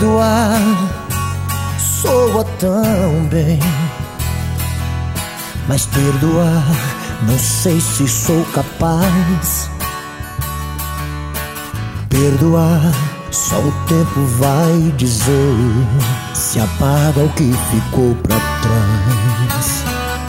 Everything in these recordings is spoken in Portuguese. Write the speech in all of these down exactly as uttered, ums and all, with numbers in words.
Perdoar soa tão bem, mas perdoar não sei se sou capaz. Perdoar só o tempo vai dizer se apaga o que ficou pra trás.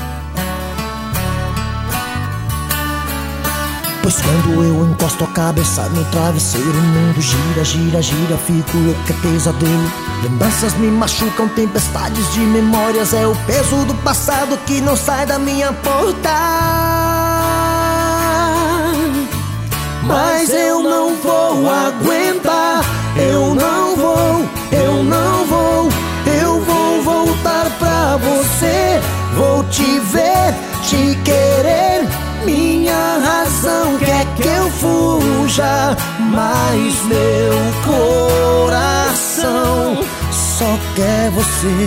Pois quando eu encosto a cabeça no travesseiro, o mundo gira, gira, gira, fico louco, é pesadelo. Lembranças me machucam, tempestades de memórias, é o peso do passado que não sai da minha porta. Mas eu não vou aguentar, eu não vou, eu não vou, eu vou voltar pra você. Vou te ver, te querer, minha razão quer que eu fuja, mas meu coração só quer você.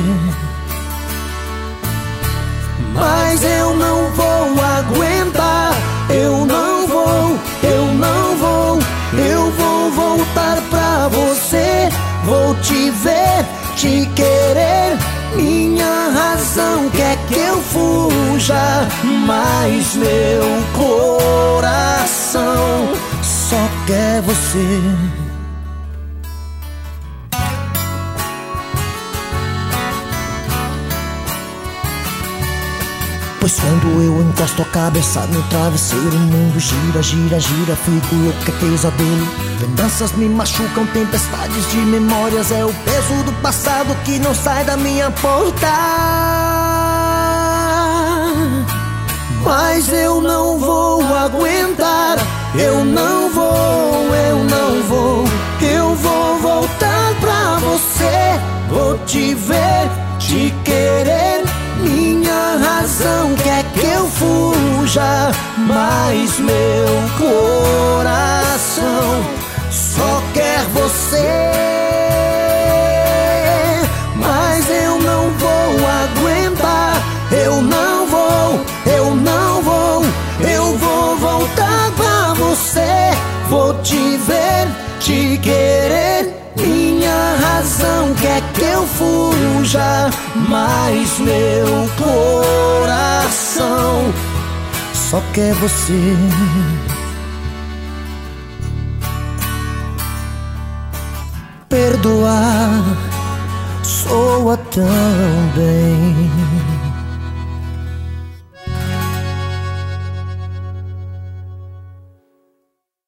Mas eu não vou aguentar, eu não vou, eu não vou, eu vou voltar pra você. Vou te ver, te querer, minha razão quer que eu fuja, mas meu coração só quer você. Pois quando eu encosto a cabeça no travesseiro, o mundo gira, gira, gira, fico louco, é pesadelo. Lembranças me machucam, tempestades de memórias, é o peso do passado que não sai da minha porta. Mas eu não vou aguentar, eu não vou, eu não vou, eu vou voltar pra você. Vou te ver, te querer, minha razão quer que eu fuja, mas meu coração só quer você. Mas eu não vou aguentar, eu não vou, eu não vou, eu vou voltar pra você. Vou te ver, te querer, minha razão quer que eu fuja, mas meu coração só quer você. Perdoar soa tão bem,